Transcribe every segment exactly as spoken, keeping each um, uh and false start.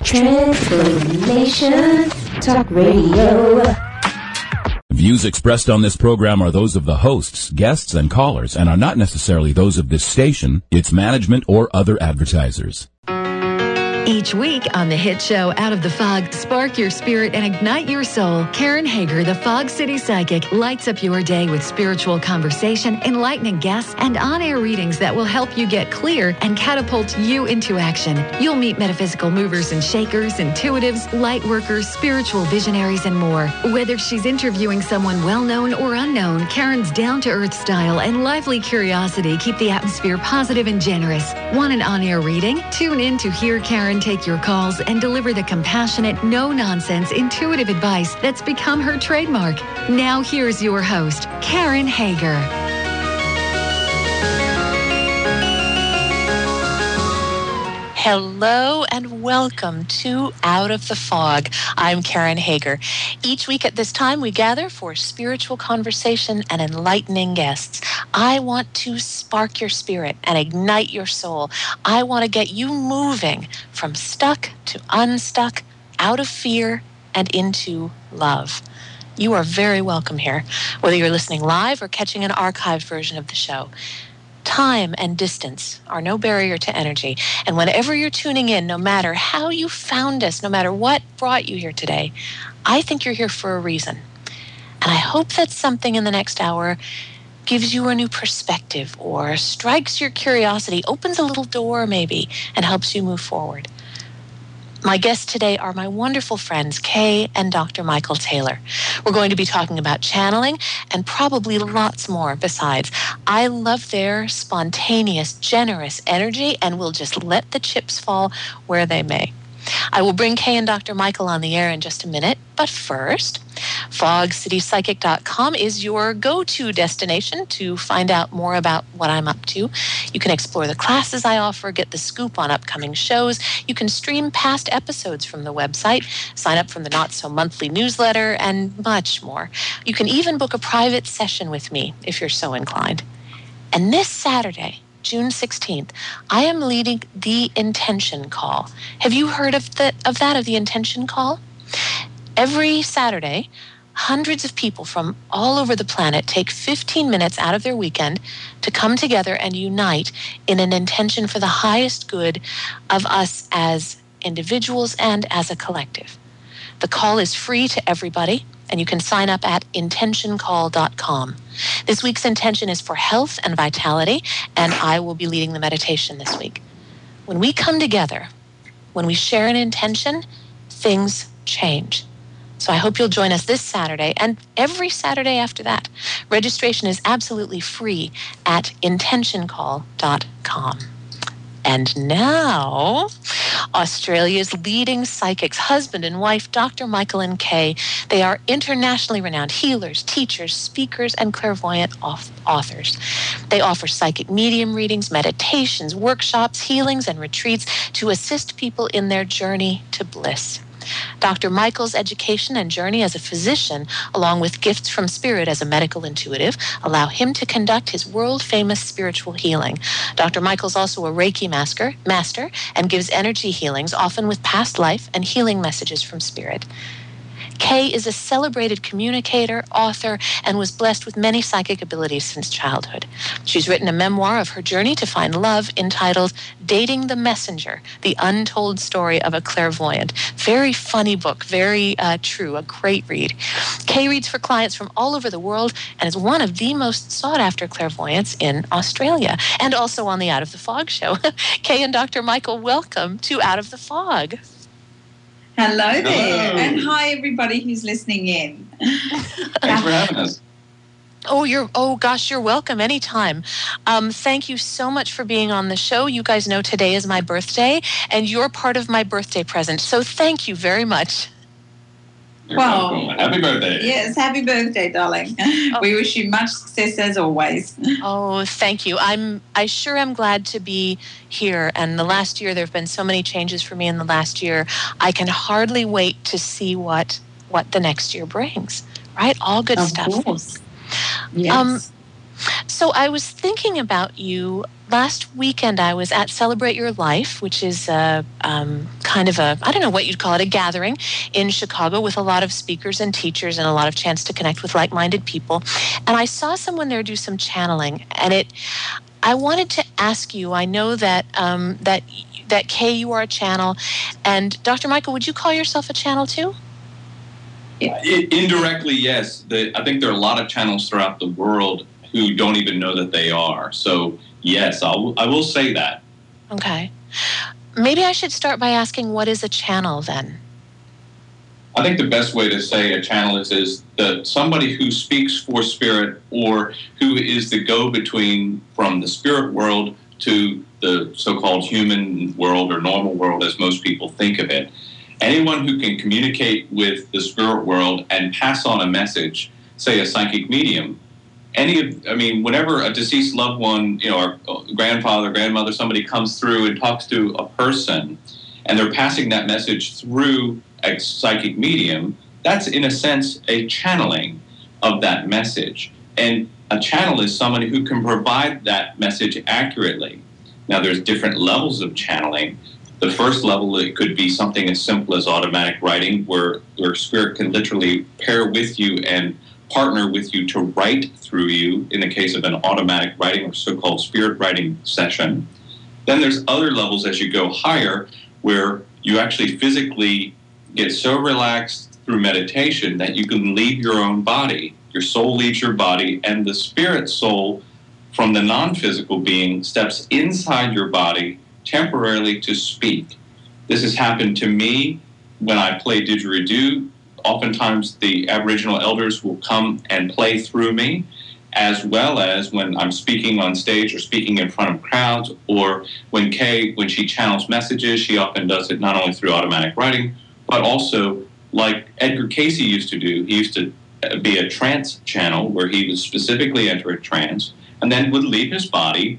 Transformation Talk Radio. Views expressed on this program are those of the hosts, guests, and callers, and are not necessarily those of this station, its management, or other advertisers. Each week on the hit show Out of the Fog, spark your spirit and ignite your soul. Karen Hager, the Fog City Psychic, lights up your day with spiritual conversation, enlightening guests, and on-air readings that will help you get clear and catapult you into action. You'll meet metaphysical movers and shakers, intuitives, light workers, spiritual visionaries, and more. Whether she's interviewing someone well-known or unknown, Karen's down-to-earth style and lively curiosity keep the atmosphere positive and generous. Want an on-air reading? Tune in to hear Karen take your calls and deliver the compassionate, no-nonsense, intuitive advice that's become her trademark. Now here's your host, Karen Hager. Hello and welcome to Out of the Fog. I'm Karen Hager. Each week at this time, we gather for spiritual conversation and enlightening guests. I want to spark your spirit and ignite your soul. I want to get you moving from stuck to unstuck, out of fear and into love. You are very welcome here, whether you're listening live or catching an archived version of the show. Time and distance are no barrier to energy. And whenever you're tuning in, no matter how you found us, no matter what brought you here today, I think you're here for a reason. And I hope that something in the next hour gives you a new perspective or strikes your curiosity, opens a little door maybe, and helps you move forward. My guests today are my wonderful friends, Kay and Doctor Michael Taylor. We're going to be talking about channeling and probably lots more besides. I love their spontaneous, generous energy and will just let the chips fall where they may. I will bring Kay and Doctor Michael on the air in just a minute, but first, fog city psychic dot com is your go-to destination to find out more about what I'm up to. You can explore the classes I offer, get the scoop on upcoming shows. You can stream past episodes from the website, sign up from the Not So Monthly newsletter, and much more. You can even book a private session with me if you're so inclined. And this Saturday, June sixteenth, I am leading the Intention Call. Have you heard of the of that, of the Intention Call? Every Saturday, hundreds of people from all over the planet take fifteen minutes out of their weekend to come together and unite in an intention for the highest good of us as individuals and as a collective. The call is free to everybody, and you can sign up at intention call dot com. This week's intention is for health and vitality, and I will be leading the meditation this week. When we come together, when we share an intention, things change. So I hope you'll join us this Saturday and every Saturday after that. Registration is absolutely free at intention call dot com. And now, Australia's leading psychics, husband and wife, Doctor Michael and Kay. They are internationally renowned healers, teachers, speakers, and clairvoyant authors. They offer psychic medium readings, meditations, workshops, healings, and retreats to assist people in their journey to bliss. Doctor Michael's education and journey as a physician, along with gifts from spirit as a medical intuitive, allow him to conduct his world-famous spiritual healing. Doctor Michael's also a Reiki master, master and gives energy healings, often with past life and healing messages from spirit. Kay is a celebrated communicator, author, and was blessed with many psychic abilities since childhood. She's written a memoir of her journey to find love entitled Dating the Messenger, The Untold Story of a Clairvoyant. Very funny book, very uh, true, a great read. Kay reads for clients from all over the world and is one of the most sought-after clairvoyants in Australia, and also on the Out of the Fog show. Kay and Doctor Michael, welcome to Out of the Fog. Hello there. Hello. And hi, everybody who's listening in. Thanks for having us. Oh, you're oh gosh, you're welcome anytime. Um, thank you so much for being on the show. You guys know today is my birthday, and you're part of my birthday present. So thank you very much. You're Well, welcome. Happy birthday. Yes, happy birthday, darling. Oh. We wish you much success as always. Oh, thank you. I'm I sure am glad to be here. And the last year, there have been so many changes for me in the last year. I can hardly wait to see what what the next year brings. Right? All good Of stuff. course. Yes. Um, So I was thinking about you last weekend I was at Celebrate Your Life, which is a, um, kind of a, I don't know what you'd call it, a gathering in Chicago with a lot of speakers and teachers and a lot of chance to connect with like-minded people. And I saw someone there do some channeling, and it, I wanted to ask you, I know that, um, that, that Kay, you are a channel, and Doctor Michael, would you call yourself a channel too? I- indirectly, yes. The, I think there are a lot of channels throughout the world who don't even know that they are. So, yes, I'll, I will say that. Okay. Maybe I should start by asking, what is a channel then? I think the best way to say a channel is, is that somebody who speaks for spirit, or who is the go-between from the spirit world to the so-called human world or normal world as most people think of it. Anyone who can communicate with the spirit world and pass on a message, say a psychic medium, any of, I mean, whenever a deceased loved one, you know, our grandfather, grandmother, somebody comes through and talks to a person, and they're passing that message through a psychic medium, that's in a sense a channeling of that message. And a channel is somebody who can provide that message accurately. Now, there's different levels of channeling. The first level, it could be something as simple as automatic writing, where your spirit can literally pair with you and partner with you to write through you in the case of an automatic writing or so-called spirit writing session. Then there's other levels as you go higher, where you actually physically get so relaxed through meditation that you can leave your own body. Your soul leaves your body, and the spirit soul from the non-physical being steps inside your body temporarily to speak. This has happened to me when I play didgeridoo. Oftentimes the Aboriginal elders will come and play through me, as well as when I'm speaking on stage or speaking in front of crowds, or when Kay, when she channels messages, she often does it not only through automatic writing, but also like Edgar Cayce used to do. He used to be a trance channel where he would specifically enter a trance and then would leave his body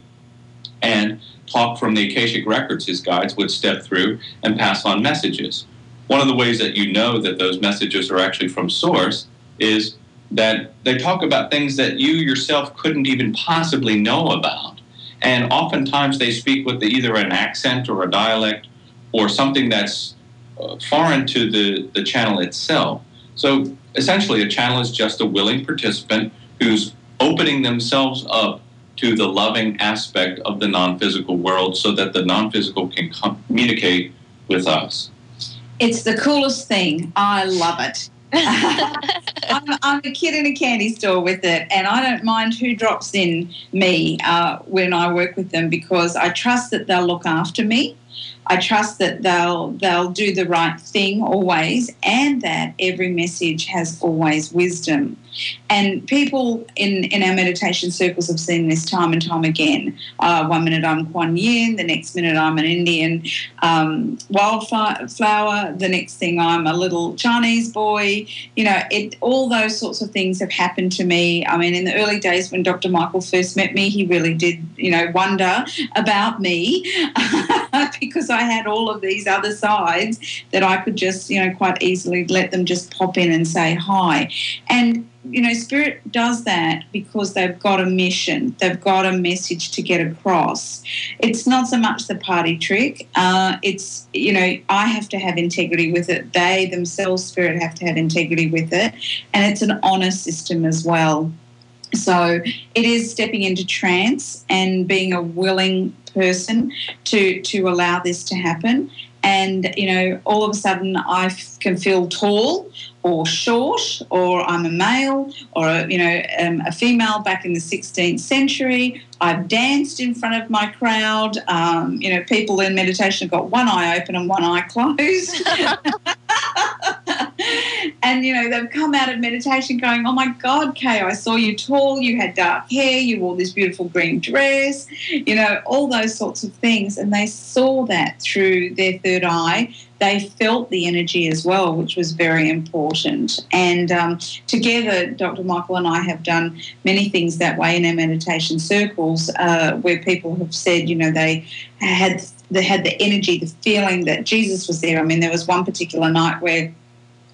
and talk from the Akashic records. His guides would step through and pass on messages. One of the ways that you know that those messages are actually from source is that they talk about things that you yourself couldn't even possibly know about. And oftentimes they speak with the, either an accent or a dialect or something that's uh, foreign to the, the channel itself. So essentially a channel is just a willing participant who's opening themselves up to the loving aspect of the non-physical world so that the non-physical can communicate with us. It's the coolest thing. I love it. I'm, I'm a kid in a candy store with it, and I don't mind who drops in me uh, when I work with them, because I trust that they'll look after me. I trust that they'll they'll do the right thing always, and that every message has always wisdom. And people in, in our meditation circles have seen this time and time again. Uh, one minute I'm Kuan Yin, the next minute I'm an Indian um, wildflower, the next thing I'm a little Chinese boy. You know, it all those sorts of things have happened to me. I mean, in the early days when Doctor Michael first met me, he really did, you know, wonder about me because I had all of these other sides that I could just, you know, quite easily let them just pop in and say hi. And you know, Spirit does that because they've got a mission. They've got a message to get across. It's not so much the party trick. Uh, it's, you know, I have to have integrity with it. They themselves, Spirit, have to have integrity with it. And it's an honour system as well. So it is stepping into trance and being a willing person to, to allow this to happen. And, you know, all of a sudden I f- can feel tall or short, or I'm a male or, a, you know, um, a female back in the sixteenth century. I've danced in front of my crowd. Um, you know, people in meditation have got one eye open and one eye closed. And, you know, they've come out of meditation going, oh, my God, Kay, I saw you tall, you had dark hair, you wore this beautiful green dress, you know, all those sorts of things. And they saw that through their third eye. They felt the energy as well, which was very important. And um, together, Doctor Michael and I have done many things that way in our meditation circles uh, where people have said, you know, they had they had the energy, the feeling that Jesus was there. I mean, there was one particular night where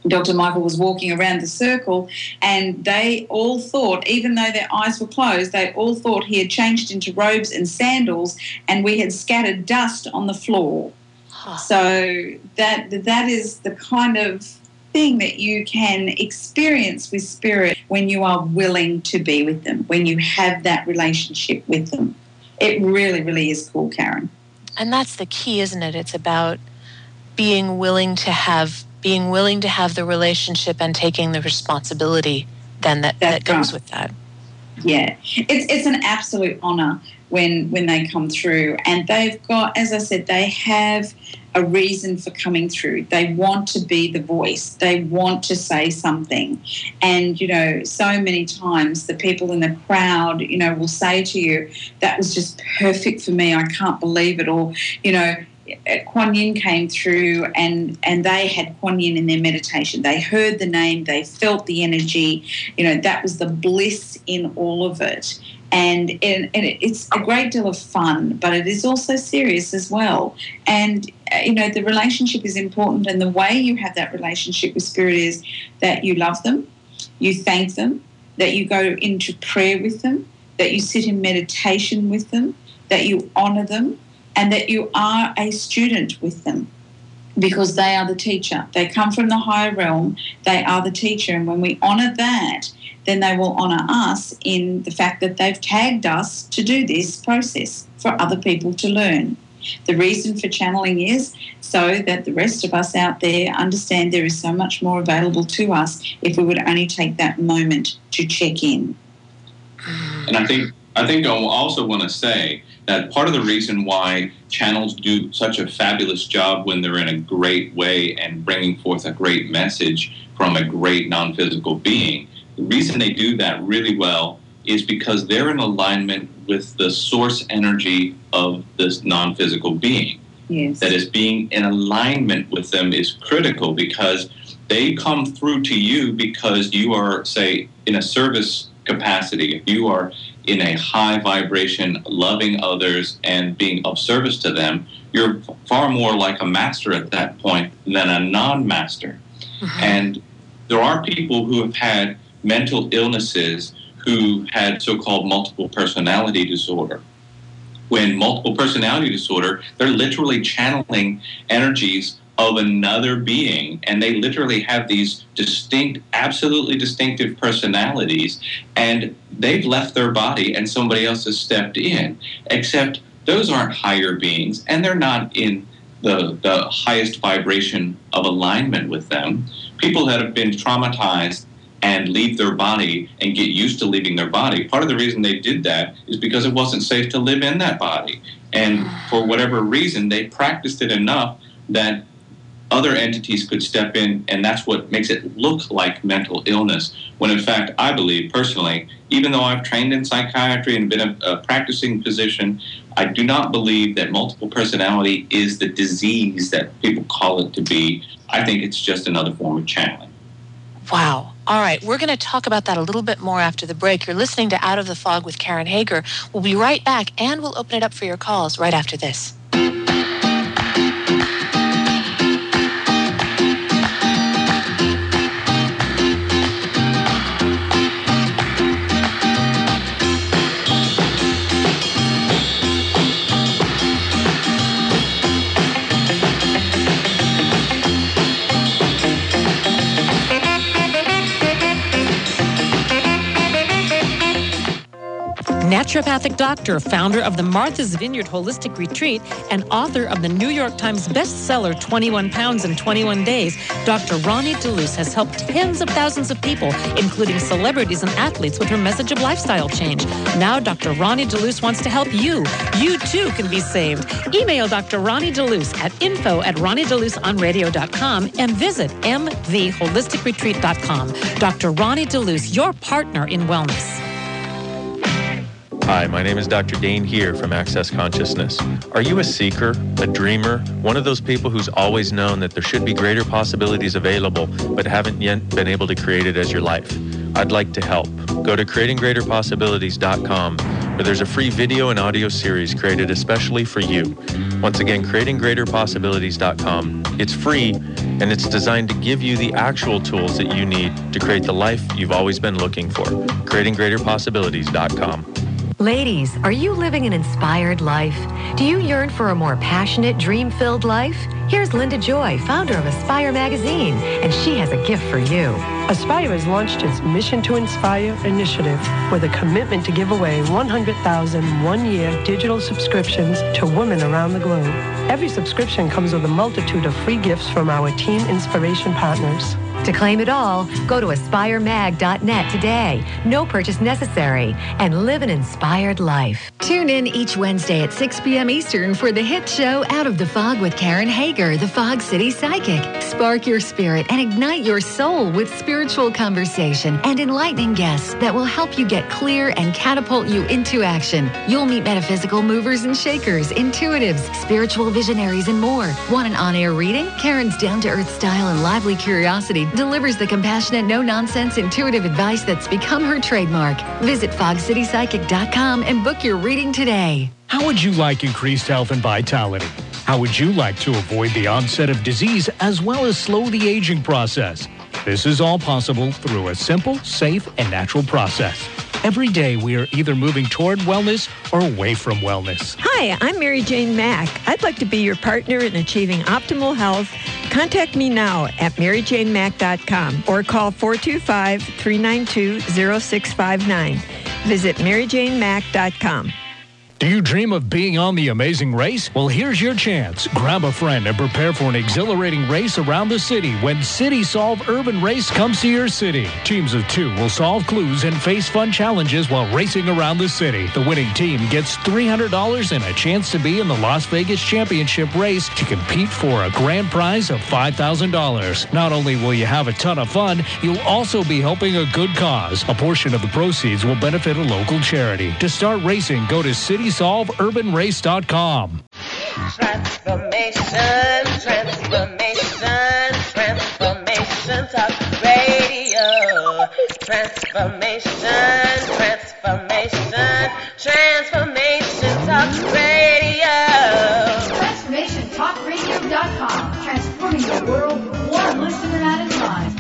Doctor Michael was walking around the circle, and they all thought, even though their eyes were closed, they all thought he had changed into robes and sandals, and we had scattered dust on the floor. Huh. So that that is the kind of thing that you can experience with spirit when you are willing to be with them, when you have that relationship with them. It really, really is cool, Karen. And that's the key, isn't it? It's about being willing to have being willing to have the relationship and taking the responsibility then that, that goes right. with that. Yeah. It's it's an absolute honour when when they come through. And they've got, as I said, they have a reason for coming through. They want to be the voice. They want to say something. And, you know, so many times the people in the crowd, you know, will say to you, that was just perfect for me. I can't believe it. Or, you know, Kuan Yin came through and, and they had Kuan Yin in their meditation. They heard the name. They felt the energy. You know, that was the bliss in all of it. And, and, and it's a great deal of fun, but it is also serious as well. And, you know, the relationship is important, and the way you have that relationship with Spirit is that you love them, you thank them, that you go into prayer with them, that you sit in meditation with them, that you honour them, and that you are a student with them, because they are the teacher. They come from the higher realm. They are the teacher. And when we honour that, then they will honour us in the fact that they've tagged us to do this process for other people to learn. The reason for channeling is so that the rest of us out there understand there is so much more available to us if we would only take that moment to check in. And I think I think I also want to say that part of the reason why channels do such a fabulous job when they're in a great way and bringing forth a great message from a great non-physical being, the reason they do that really well is because they're in alignment with the source energy of this non-physical being. Yes. That is, being in alignment with them is critical, because they come through to you because you are, say, in a service capacity. If you are in a high vibration, loving others and being of service to them, you're far more like a master at that point than a non-master. Mm-hmm. And there are people who have had mental illnesses who had so-called multiple personality disorder. When multiple personality disorder, they're literally channeling energies of another being, and they literally have these distinct, absolutely distinctive personalities, and they've left their body and somebody else has stepped in, except those aren't higher beings, and they're not in the, the highest vibration of alignment with them. People that have been traumatized and leave their body and get used to leaving their body, part of the reason they did that is because it wasn't safe to live in that body. And for whatever reason, they practiced it enough that other entities could step in, and that's what makes it look like mental illness, when in fact, I believe personally, even though I've trained in psychiatry and been a, a practicing physician, I do not believe that multiple personality is the disease that people call it to be. I think it's just another form of channeling. Wow. All right, we're going to talk about that a little bit more after the break. You're listening to Out of the Fog with Karen Hager. We'll be right back, and we'll open it up for your calls right after this. Naturopathic doctor, founder of the Martha's Vineyard Holistic Retreat, and author of the New York Times bestseller twenty-one pounds in twenty-one days, Doctor Ronnie DeLuce has helped tens of thousands of people, including celebrities and athletes, with her message of lifestyle change. Now Doctor Ronnie DeLuce wants to help you. You too can be saved. Email Doctor Ronnie DeLuce at info at ronnie deluce on radio dot com and visit m v holistic retreat dot com. Doctor Ronnie DeLuce, your partner in wellness. Hi, my name is Doctor Dane here from Access Consciousness. Are you a seeker, a dreamer, one of those people who's always known that there should be greater possibilities available but haven't yet been able to create it as your life? I'd like to help. Go to creating greater possibilities dot com, where there's a free video and audio series created especially for you. Once again, creating greater possibilities dot com. It's free, and it's designed to give you the actual tools that you need to create the life you've always been looking for. creating greater possibilities dot com. Ladies, are you living an inspired life? Do you yearn for a more passionate, dream-filled life? Here's Linda Joy, founder of Aspire Magazine, and she has a gift for you. Aspire has launched its Mission to Inspire initiative with a commitment to give away one hundred thousand one-year digital subscriptions to women around the globe. Every subscription comes with a multitude of free gifts from our team inspiration partners. To claim it all, go to aspire mag dot net today. No purchase necessary, and live an inspired life. Tune in each Wednesday at six p.m. Eastern for the hit show Out of the Fog with Karen Hager, the Fog City Psychic. Spark your spirit and ignite your soul with spiritual conversation and enlightening guests that will help you get clear and catapult you into action. You'll meet metaphysical movers and shakers, intuitives, spiritual visionaries, and more. Want an on-air reading? Karen's down-to-earth style and lively curiosity delivers the compassionate, no-nonsense, intuitive advice that's become her trademark. Visit fog city psychic dot com and book your reading today. How would you like increased health and vitality? How would you like to avoid the onset of disease as well as slow the aging process? This is all possible through a simple, safe, and natural process. Every day, we are either moving toward wellness or away from wellness. Hi, I'm Mary Jane Mack. I'd like to be your partner in achieving optimal health. Contact me now at mary jane mack dot com or call four two five, three nine two, zero six five nine. Visit mary jane mack dot com. Do you dream of being on The Amazing Race? Well, here's your chance. Grab a friend and prepare for an exhilarating race around the city when City Solve Urban Race comes to your city. Teams of two will solve clues and face fun challenges while racing around the city. The winning team gets three hundred dollars and a chance to be in the Las Vegas Championship race to compete for a grand prize of five thousand dollars. Not only will you have a ton of fun, you'll also be helping a good cause. A portion of the proceeds will benefit a local charity. To start racing, go to city solve urban race dot com. Transformation, transformation, transformation talk radio. Transformation, transformation, transformation talk radio. transformation talk radio dot com. Transforming the world one listener at a time.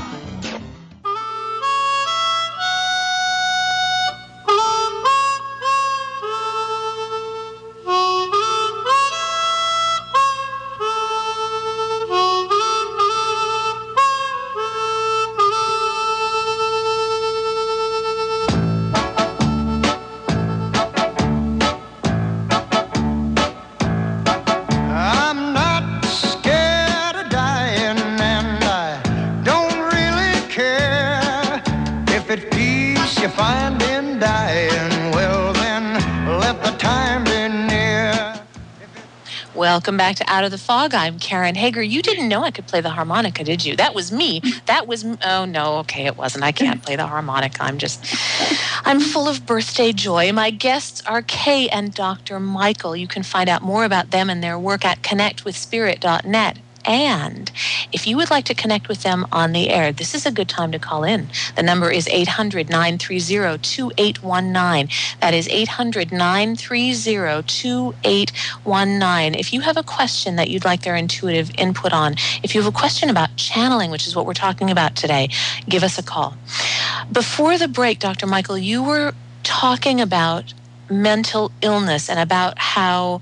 Welcome back to Out of the Fog. I'm Karen Hager. You didn't know I could play the harmonica, did you? That was me. That was, oh no, okay, it wasn't. I can't play the harmonica. I'm just, I'm full of birthday joy. My guests are Kay and Doctor Michael. You can find out more about them and their work at connect with spirit dot net. And if you would like to connect with them on the air, this is a good time to call in. The number is eight hundred, nine three zero, two eight one nine. That is eight hundred, nine three zero, two eight one nine. If you have a question that you'd like their intuitive input on, if you have a question about channeling, which is what we're talking about today, give us a call. Before the break, Doctor Michael, you were talking about mental illness and about how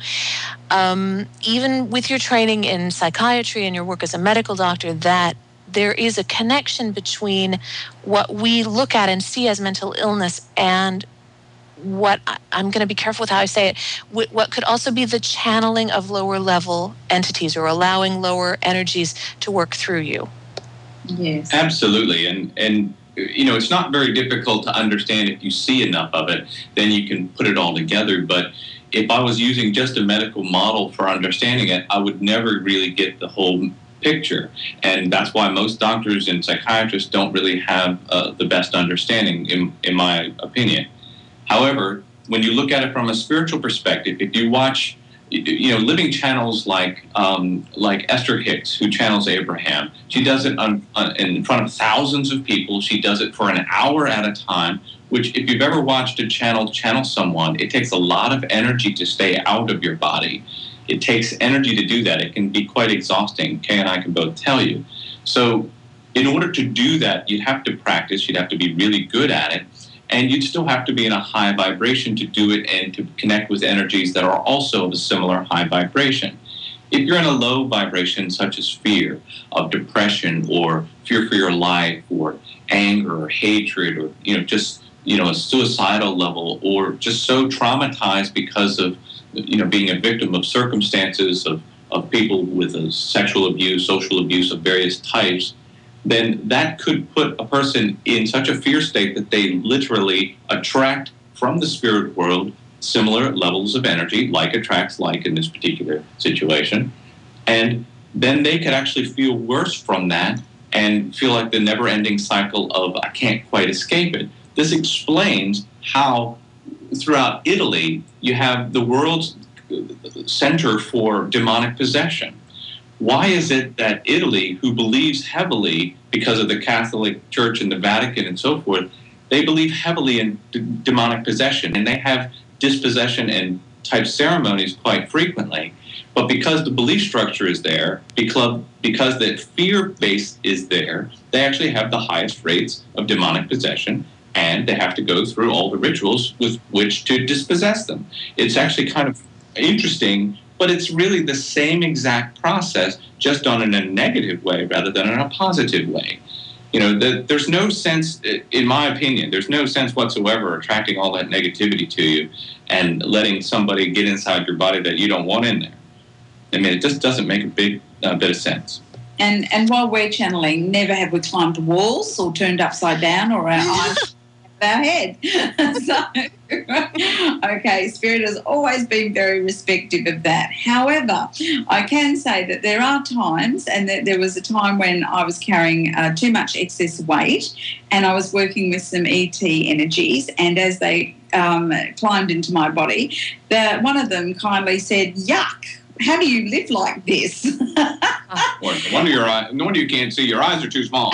um, even with your training in psychiatry and your work as a medical doctor, that there is a connection between what we look at and see as mental illness and what, I'm going to be careful with how I say it, what could also be the channeling of lower level entities or allowing lower energies to work through you. Yes. Absolutely. And, and you know, it's not very difficult to understand. If you see enough of it, then you can put it all together. But if I was using just a medical model for understanding it, I would never really get the whole picture. And that's why most doctors and psychiatrists don't really have uh, the best understanding, in, in my opinion. However, when you look at it from a spiritual perspective, if you watch, you know, living channels like um, like Esther Hicks, who channels Abraham, she does it on, on, in front of thousands of people. She does it for an hour at a time, which if you've ever watched a channel channel someone, it takes a lot of energy to stay out of your body. it takes energy to do that. It can be quite exhausting. Kay and I can both tell you. So in order to do that, you'd have to practice. You'd have to be really good at it. And you'd still have to be in a high vibration to do it and to connect with energies that are also of a similar high vibration. If you're in a low vibration, such as fear of depression or fear for your life or anger or hatred or, you know, just, you know, a suicidal level or just so traumatized because of, you know, being a victim of circumstances of, of people with a sexual abuse, social abuse of various types, then that could put a person in such a fear state that they literally attract from the spirit world similar levels of energy, like attracts like in this particular situation. And then they could actually feel worse from that and feel like the never-ending cycle of, I can't quite escape it. This explains how throughout Italy you have the world's center for demonic possession. Why is it that Italy, who believes heavily, because of the Catholic Church and the Vatican and so forth, they believe heavily in d- demonic possession, and they have dispossession and type ceremonies quite frequently. But because the belief structure is there, because, because the fear base is there, they actually have the highest rates of demonic possession, and they have to go through all the rituals with which to dispossess them. It's actually kind of interesting, but it's really the same exact process, just done in a negative way rather than in a positive way. You know, the, there's no sense, in my opinion, there's no sense whatsoever attracting all that negativity to you and letting somebody get inside your body that you don't want in there. I mean, it just doesn't make a big uh, bit of sense. And and while we're channeling, never have we climbed walls or turned upside down or our eyes our head. So, okay, Spirit has always been very respective of that. However, I can say that there are times, and that there was a time when I was carrying uh, too much excess weight, and I was working with some E T energies, and as they um, climbed into my body, the, one of them kindly said, "Yuck, how do you live like this?" Boy, no wonder your eye, no wonder you can't see. Your eyes are too small.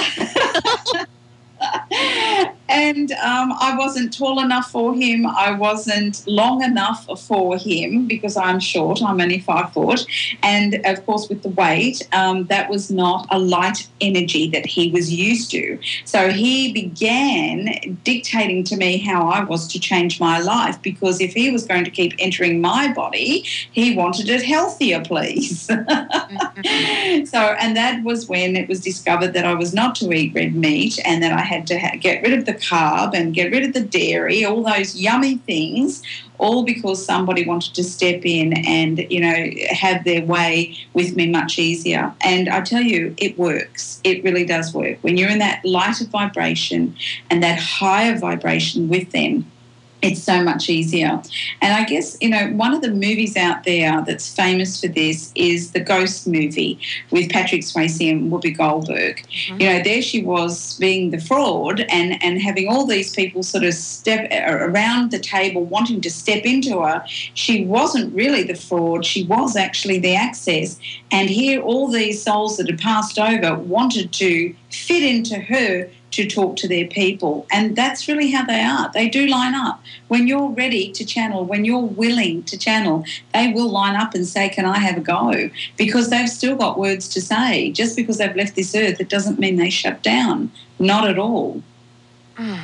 And um, I wasn't tall enough for him. I wasn't long enough for him because I'm short. I'm only five foot. And, of course, with the weight, um, that was not a light energy that he was used to. So he began dictating to me how I was to change my life, because if he was going to keep entering my body, he wanted it healthier, please. Mm-hmm. So, and that was when it was discovered that I was not to eat red meat and that I had to ha- get rid of the carb and get rid of the dairy, all those yummy things, all because somebody wanted to step in and, you know, have their way with me much easier. And I tell you, it works. It really does work. When you're in that lighter vibration and that higher vibration with them, it's so much easier. And I guess, you know, one of the movies out there that's famous for this is the Ghost movie with Patrick Swayze and Whoopi Goldberg. Mm-hmm. You know, there she was being the fraud and, and having all these people sort of step around the table wanting to step into her. She wasn't really the fraud. She was actually the access. And here all these souls that had passed over wanted to fit into her to talk to their people. And that's really how they are. They do line up. When you're ready to channel, when you're willing to channel, they will line up and say, can I have a go? Because they've still got words to say. Just because they've left this earth, it doesn't mean they shut down. Not at all. Mm.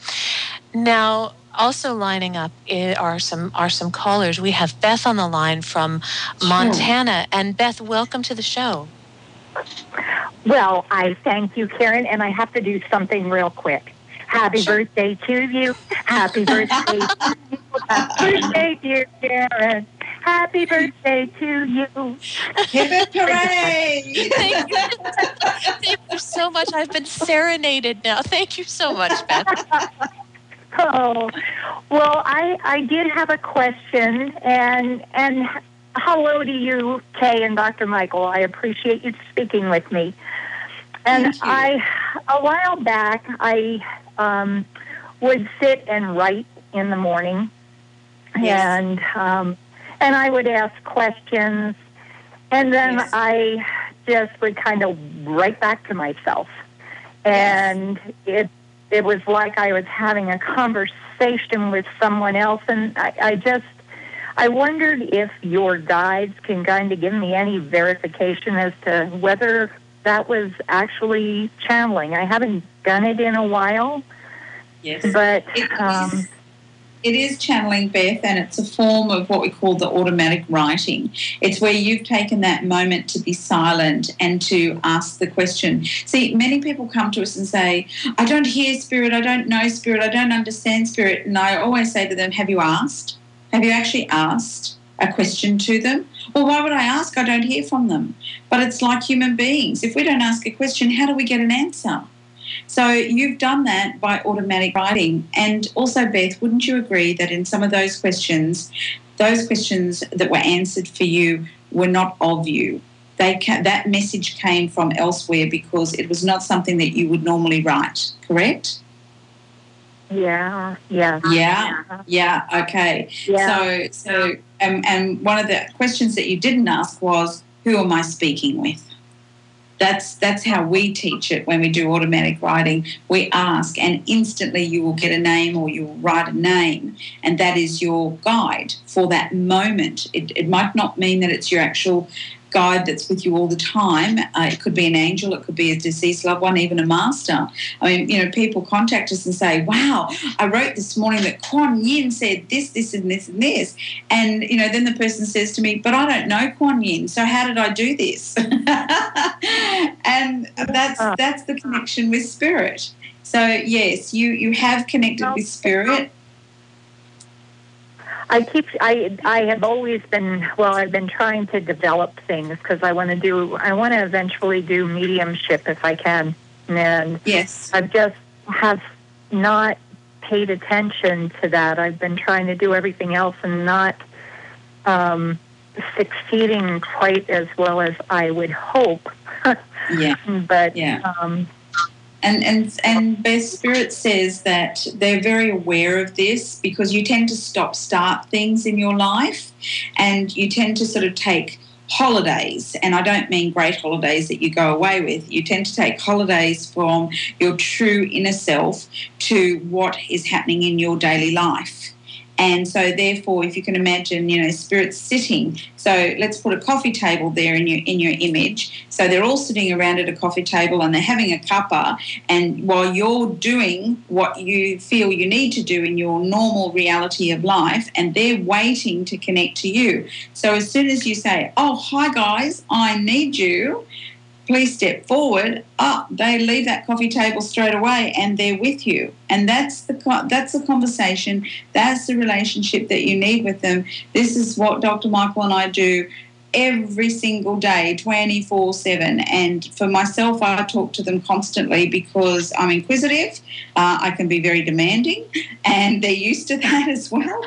Now, also lining up are some are some callers. We have Beth on the line from Montana. Sure. And Beth, welcome to the show. Well, I thank you, Karen, and I have to do something real quick. Happy sure. birthday to you. Happy birthday to you. Happy birthday, dear Karen. Happy birthday to you. Hip hip hooray! Thank you. Thank you so much. I've been serenaded now. Thank you so much, Beth. Oh, well, I, I did have a question, and and hello to you, Kay and Doctor Michael. I appreciate you speaking with me. And I, a while back, I um, would sit and write in the morning, yes. and um, and I would ask questions, and then yes. I just would kind of write back to myself, and yes. it it was like I was having a conversation with someone else, and I, I just. I wondered if your guides can kind of give me any verification as to whether that was actually channeling. I haven't done it in a while. Yes. But it, um, is, it is channeling, Beth, and it's a form of what we call the automatic writing. It's where you've taken that moment to be silent and to ask the question. See, many people come to us and say, I don't hear spirit, I don't know spirit, I don't understand spirit. And I always say to them, have you asked? Have you actually asked a question to them? Well, why would I ask? I don't hear from them. But it's like human beings. If we don't ask a question, how do we get an answer? So you've done that by automatic writing. And also, Beth, wouldn't you agree that in some of those questions, those questions that were answered for you were not of you? They ca- that message came from elsewhere because it was not something that you would normally write, correct? Yeah, yeah. Yeah, yeah, okay. Yeah. So, so um, and one of the questions that you didn't ask was, who am I speaking with? That's that's how we teach it when we do automatic writing. We ask, and instantly you will get a name or you will write a name, and that is your guide for that moment. It, it might not mean that it's your actual guide that's with you all the time. Uh, it could be an angel, it could be a deceased loved one, even a master. I mean, you know, people contact us and say, wow, I wrote this morning that Kuan Yin said this, this, and this, and this. And, you know, then the person says to me, but I don't know Kuan Yin, so how did I do this? And that's that's the connection with spirit. So, yes, you, you have connected with spirit. I keep. I I have always been. Well, I've been trying to develop things because I want to do. I want to eventually do mediumship if I can. And yes, I've just have not paid attention to that. I've been trying to do everything else and not um, succeeding quite as well as I would hope. Yeah, but yeah. Um, And and and Beth, Spirit says that they're very aware of this because you tend to stop start things in your life, and you tend to sort of take holidays. And I don't mean great holidays that you go away with. You tend to take holidays from your true inner self to what is happening in your daily life. And so, therefore, if you can imagine, you know, Spirit's sitting. So let's put a coffee table there in your in your image. So they're all sitting around at a coffee table and they're having a cuppa. And while you're doing what you feel you need to do in your normal reality of life, and they're waiting to connect to you. So as soon as you say, "Oh, hi guys, I need you," please step forward. Oh, they leave that coffee table straight away and they're with you. And that's the that's the conversation. That's the relationship that you need with them. This is what Doctor Michael and I do every single day, twenty-four seven. And for myself, I talk to them constantly because I'm inquisitive. Uh, I can be very demanding, and they're used to that as well.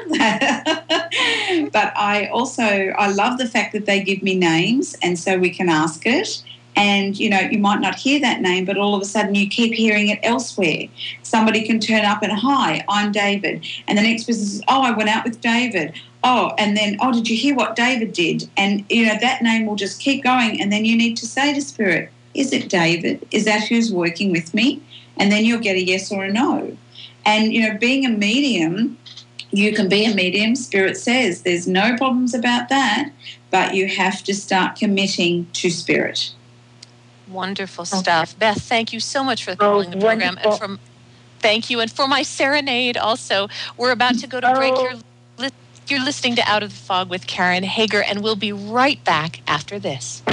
But I also, I love the fact that they give me names, and so we can ask it. And, you know, you might not hear that name, but all of a sudden you keep hearing it elsewhere. Somebody can turn up and, hi, I'm David. And the next person says, oh, I went out with David. Oh, and then, oh, did you hear what David did? And, you know, that name will just keep going. And then you need to say to Spirit, is it David? Is that who's working with me? And then you'll get a yes or a no. And, you know, being a medium, you can be a medium. Spirit says there's no problems about that, but you have to start committing to Spirit. Wonderful stuff. Beth, thank you so much for calling the program. And from thank you. And for my serenade also. We're about to go to break. You're, li- you're listening to Out of the Fog with Karen Hager, and we'll be right back after this.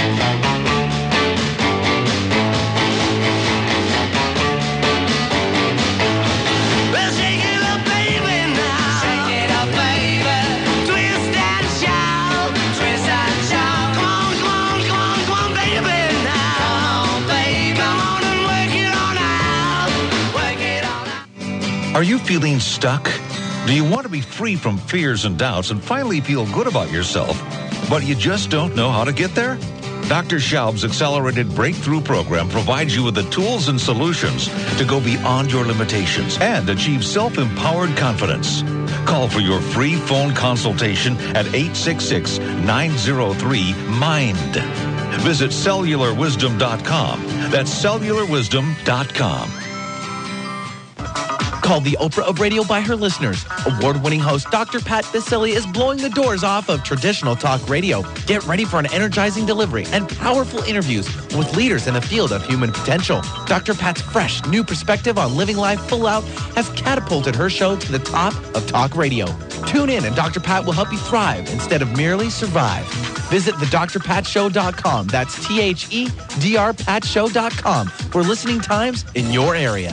Are you feeling stuck? Do you want to be free from fears and doubts and finally feel good about yourself, but you just don't know how to get there? Doctor Schaub's Accelerated Breakthrough Program provides you with the tools and solutions to go beyond your limitations and achieve self-empowered confidence. Call for your free phone consultation at eight six six, nine zero three, MIND. Visit cellular wisdom dot com. That's cellular wisdom dot com. Called the Oprah of radio by her listeners, award-winning host Doctor Pat Baccili is blowing the doors off of traditional talk radio. Get ready for an energizing delivery and powerful interviews with leaders in the field of human potential. Doctor Pat's fresh, new perspective on living life full out has catapulted her show to the top of talk radio. Tune in and Doctor Pat will help you thrive instead of merely survive. Visit the dr pat show dot com. That's T H E D R pat show dot com for listening times in your area.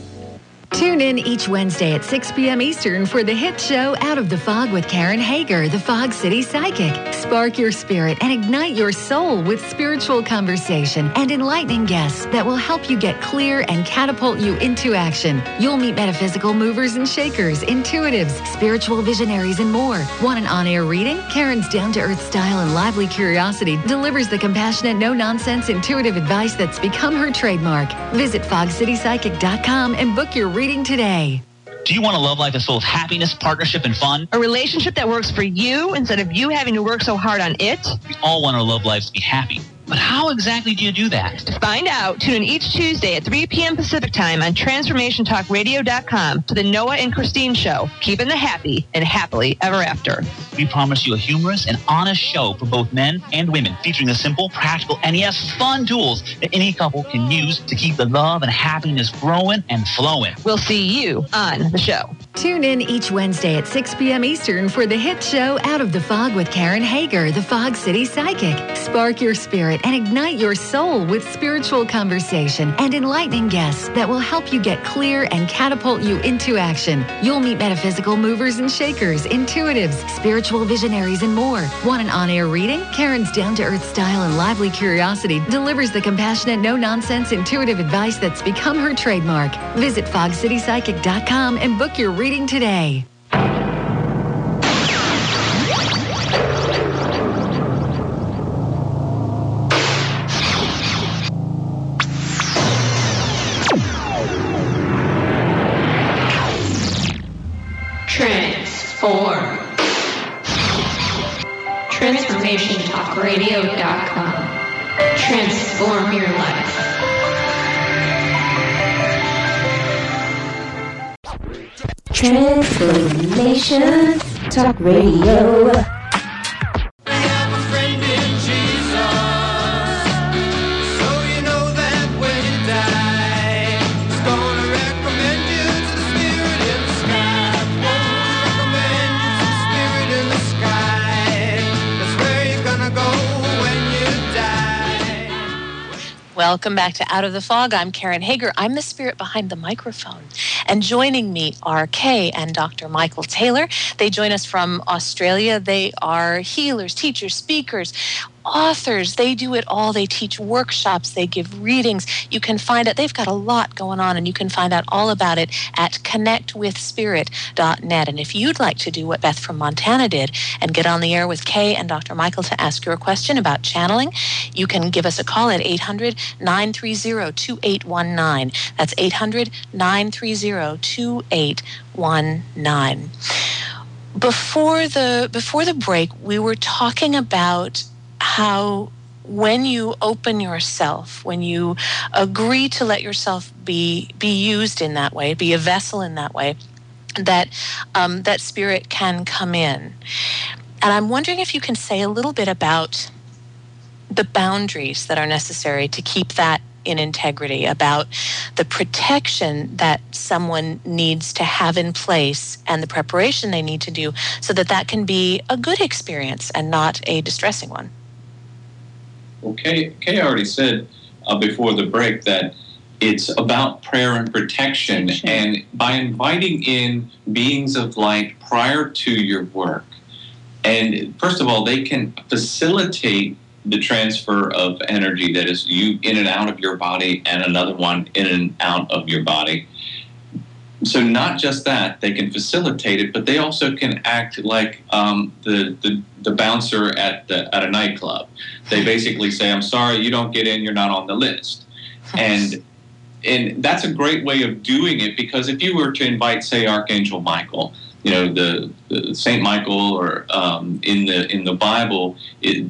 Tune in each Wednesday at six p.m. Eastern for the hit show Out of the Fog with Karen Hager, the Fog City Psychic. Spark your spirit and ignite your soul with spiritual conversation and enlightening guests that will help you get clear and catapult you into action. You'll meet metaphysical movers and shakers, intuitives, spiritual visionaries, and more. Want an on-air reading? Karen's down-to-earth style and lively curiosity delivers the compassionate, no-nonsense, intuitive advice that's become her trademark. Visit fog city psychic dot com and book your reading today. Do you want a love life that's full of happiness, partnership, and fun? A relationship that works for you instead of you having to work so hard on it? We all want our love lives to be happy. But how exactly do you do that? To find out, tune in each Tuesday at three p.m. Pacific Time on transformation talk radio dot com to the Noah and Christine Show, keeping the happy and happily ever after. We promise you a humorous and honest show for both men and women, featuring the simple, practical, and yes, fun tools that any couple can use to keep the love and happiness growing and flowing. We'll see you on the show. Tune in each Wednesday at six p.m. Eastern for the hit show Out of the Fog with Karen Hager, the Fog City Psychic. Spark your spirit and ignite your soul with spiritual conversation and enlightening guests that will help you get clear and catapult you into action. You'll meet metaphysical movers and shakers, intuitives, spiritual visionaries, and more. Want an on-air reading? Karen's down-to-earth style and lively curiosity delivers the compassionate, no-nonsense, intuitive advice that's become her trademark. Visit fog city psychic dot com and book your reading today. Transform. transformation talk radio dot com. Transform your life. Transformation Talk Radio. Welcome back to Out of the Fog. I'm Karen Hager. I'm the spirit behind the microphone. And joining me are Kay and Doctor Michael Taylor. They join us from Australia. They are healers, teachers, speakers, authors. They do it all. They teach workshops. They give readings. You can find out. They've got a lot going on, and you can find out all about it at connect with spirit dot net. And if you'd like to do what Beth from Montana did and get on the air with Kay and Doctor Michael to ask your question about channeling, you can give us a call at eight hundred, nine three zero, two eight one nine. That's eight hundred, nine three zero, two eight one nine. Before the before the break, we were talking about how when you open yourself, when you agree to let yourself be be used in that way, be a vessel in that way, that um, that spirit can come in. And I'm wondering if you can say a little bit about the boundaries that are necessary to keep that in integrity, about the protection that someone needs to have in place and the preparation they need to do so that that can be a good experience and not a distressing one. Well, Kay, Kay already said uh, before the break that it's about prayer and protection. Sure. And by inviting in beings of light prior to your work, and first of all, they can facilitate the transfer of energy that is you in and out of your body and another one in and out of your body. So not just that, they can facilitate it, but they also can act like um, the, the the bouncer at the, at a nightclub. They basically say, "I'm sorry, you don't get in. You're not on the list." And and that's a great way of doing it, because if you were to invite, say, Archangel Michael, you know, the, the Saint Michael, or um, in the in the Bible, it, that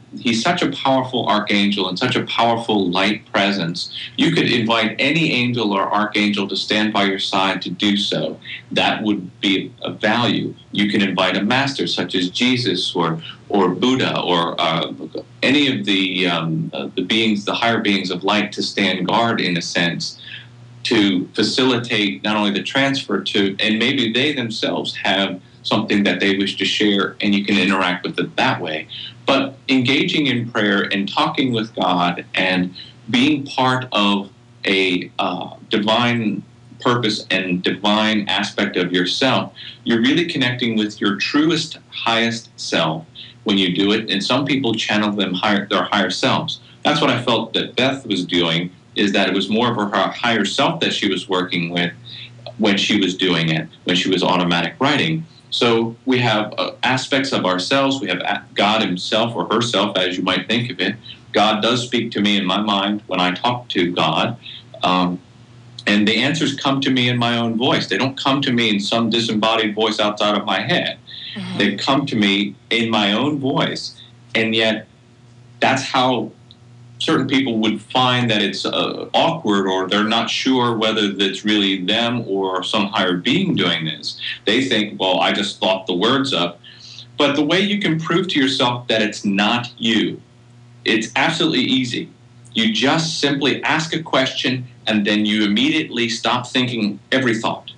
he's such a powerful archangel and such a powerful light presence. You could invite any angel or archangel to stand by your side to do so. That would be of value. You can invite a master such as Jesus or or Buddha or uh, any of the um, uh, the beings, the higher beings of light, to stand guard in a sense, to facilitate not only the transfer to, and maybe they themselves have something that they wish to share, and you can interact with it that way. But engaging in prayer and talking with God and being part of a uh, divine purpose and divine aspect of yourself, you're really connecting with your truest, highest self when you do it. And some people channel them higher, their higher selves. That's what I felt that Beth was doing, is that it was more of her higher self that she was working with when she was doing it, when she was automatic writing. So we have uh, aspects of ourselves. We have God himself or herself, as you might think of it. God does speak to me in my mind when I talk to God. Um, and the answers come to me in my own voice. They don't come to me in some disembodied voice outside of my head. Mm-hmm. They come to me in my own voice. And yet that's how certain people would find that it's uh, awkward, or they're not sure whether it's really them or some higher being doing this. They think, well, I just thought the words up. But the way you can prove to yourself that it's not you, it's absolutely easy. You just simply ask a question, and then you immediately stop thinking every thought.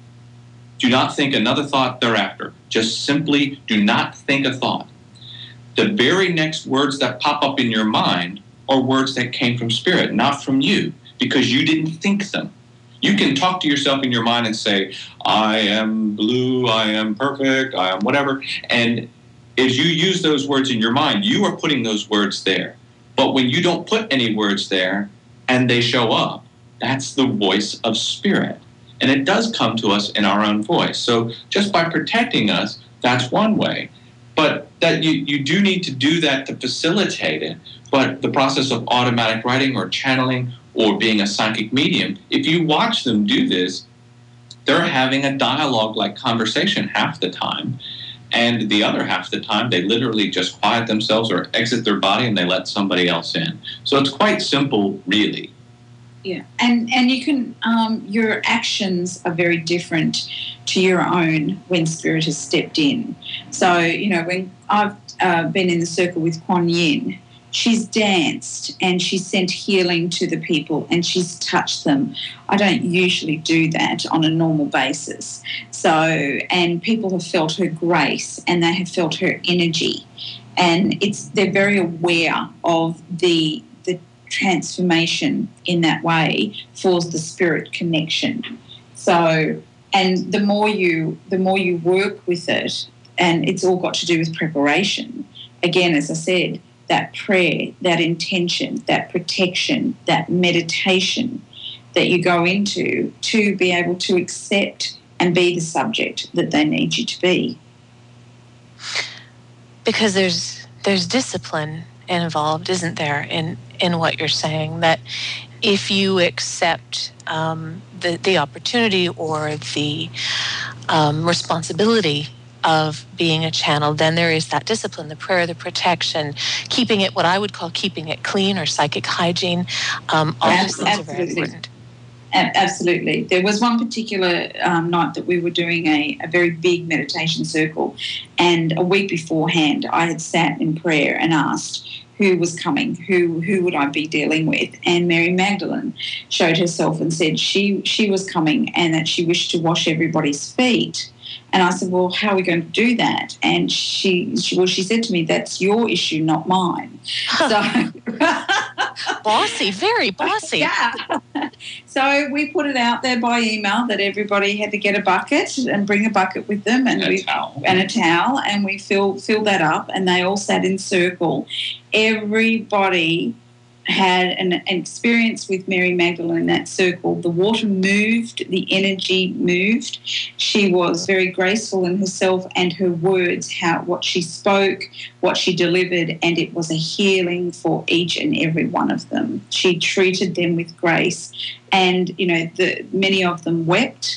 Do not think another thought thereafter. Just simply do not think a thought. The very next words that pop up in your mind are words that came from Spirit, not from you, because you didn't think them. You can talk to yourself in your mind and say, I am blue, I am perfect, I am whatever. And as you use those words in your mind, you are putting those words there. But when you don't put any words there and they show up, that's the voice of Spirit. And it does come to us in our own voice. So just by protecting us, that's one way. But that you, you do need to do that to facilitate it. But the process of automatic writing or channeling or being a psychic medium, if you watch them do this, they're having a dialogue-like conversation half the time. And the other half the time, they literally just quiet themselves or exit their body and they let somebody else in. So it's quite simple, really. Yeah, and and you can, um, your actions are very different to your own when Spirit has stepped in. So, you know, when I've uh, been in the circle with Kuan Yin, she's danced and she's sent healing to the people and she's touched them. I don't usually do that on a normal basis. So, and people have felt her grace and they have felt her energy. And it's they're very aware of the the transformation in that way for the spirit connection. So, and the more you the more you work with it, and it's all got to do with preparation. Again, as I said, that prayer, that intention, that protection, that meditation that you go into to be able to accept and be the subject that they need you to be. Because there's there's discipline involved, isn't there, in, in what you're saying, that if you accept um, the, the opportunity or the um, responsibility of being a channel, then there is that discipline, the prayer, the protection, keeping it, what I would call keeping it clean or psychic hygiene. Um, all those things are very important. Absolutely. There was one particular um, night that we were doing a, a very big meditation circle, and a week beforehand I had sat in prayer and asked who was coming, who who would I be dealing with, and Mary Magdalene showed herself and said she, she was coming and that she wished to wash everybody's feet. And I said, well, how are we going to do that? And she, she well, she said to me, that's your issue, not mine. So bossy, very bossy. Yeah. So we put it out there by email that everybody had to get a bucket and bring a bucket with them, and, and we a towel. and a towel, and we fill fill that up, and they all sat in circle. Everybody had an, an experience with Mary Magdalene in that circle. The water moved, the energy moved. She was very graceful in herself and her words, how what she spoke, what she delivered, and it was a healing for each and every one of them. She treated them with grace, and you know, the many of them wept.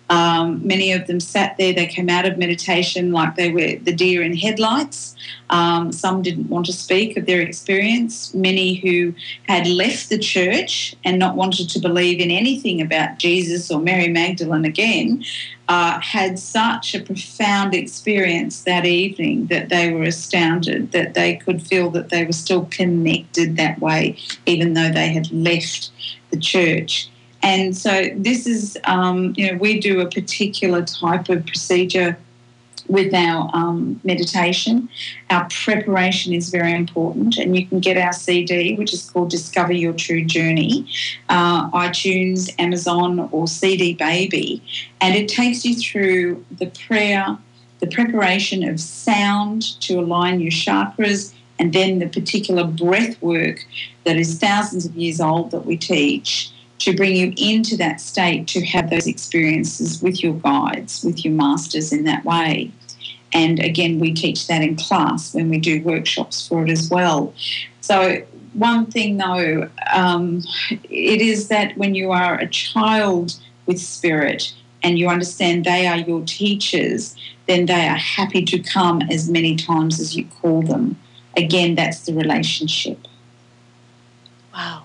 Um, many of them sat there. They came out of meditation like they were the deer in headlights. Um, some didn't want to speak of their experience. Many who had left the church and not wanted to believe in anything about Jesus or Mary Magdalene again uh, had such a profound experience that evening that they were astounded that they could feel that they were still connected that way, even though they had left the church. And so this is, um, you know, we do a particular type of procedure with our um, meditation. Our preparation is very important, and you can get our C D, which is called Discover Your True Journey, uh, iTunes, Amazon, or C D Baby, and it takes you through the prayer, the preparation of sound to align your chakras, and then the particular breath work that is thousands of years old that we teach, to bring you into that state to have those experiences with your guides, with your masters in that way. And again, we teach that in class when we do workshops for it as well. So one thing though, um, it is that when you are a child with spirit and you understand they are your teachers, then they are happy to come as many times as you call them. Again, that's the relationship. Wow.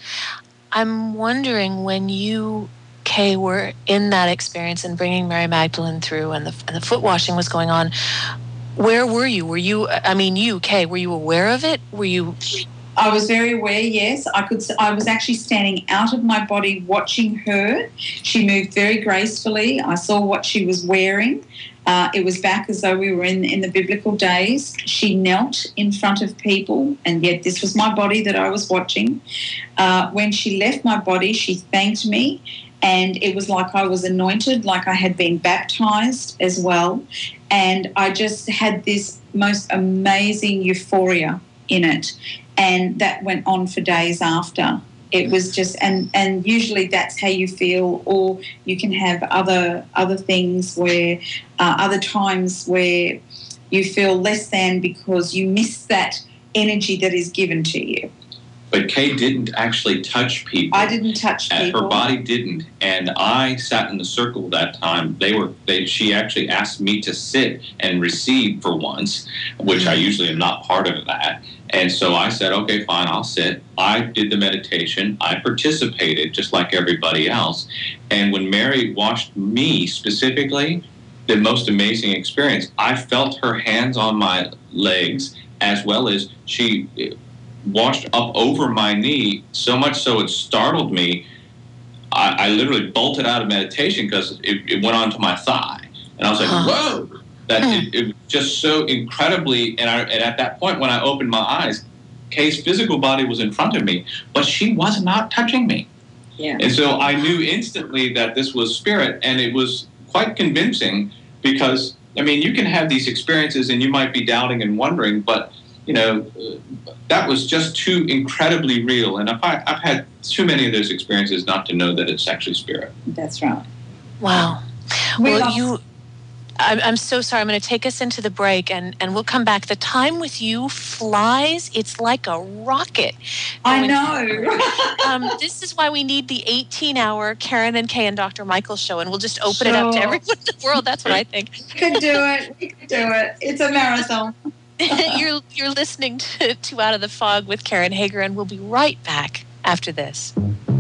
I'm wondering, when you, Kay, were in that experience and bringing Mary Magdalene through and the, and the foot washing was going on, where were you? Were you, I mean, you, Kay, were you aware of it? Were you... I was very aware, yes. I could. I was actually standing out of my body watching her. She moved very gracefully. I saw what she was wearing. Uh, it was back as though we were in, in the biblical days. She knelt in front of people, and yet this was my body that I was watching. Uh, when she left my body, she thanked me, and it was like I was anointed, like I had been baptized as well. And I just had this most amazing euphoria in it, and that went on for days after. It was just, and, and usually that's how you feel, or you can have other other things where, uh, other times where you feel less than because you miss that energy that is given to you. But Kay didn't actually touch people. I didn't touch people. Her body didn't, and I sat in the circle that time. They were. They, she actually asked me to sit and receive for once, which I usually am not part of that. And so I said, okay, fine, I'll sit. I did the meditation. I participated just like everybody else. And when Mary washed me specifically, the most amazing experience, I felt her hands on my legs, as well as she washed up over my knee, so much so it startled me. I, I literally bolted out of meditation because it, it went onto my thigh. And I was like, whoa! That it, it was just so incredibly, and, I, and at that point when I opened my eyes, Kay's physical body was in front of me, but she was not touching me. Yeah. And so I knew instantly that this was spirit, and it was quite convincing because, I mean, you can have these experiences and you might be doubting and wondering, but, you know, uh, that was just too incredibly real. And I've, I've had too many of those experiences not to know that it's actually spirit. That's right. Wow. We well, lost- you... I'm, I'm so sorry. I'm going to take us into the break, and, and we'll come back. The time with you flies. It's like a rocket. I know. um, this is why we need the eighteen-hour Karen and Kay and Doctor Michael show, and we'll just open it up to Sure. everyone in the world. That's what I think. We could do it. We could do it. It's a marathon. you're, you're listening to, to Out of the Fog with Karen Hager, and we'll be right back after this.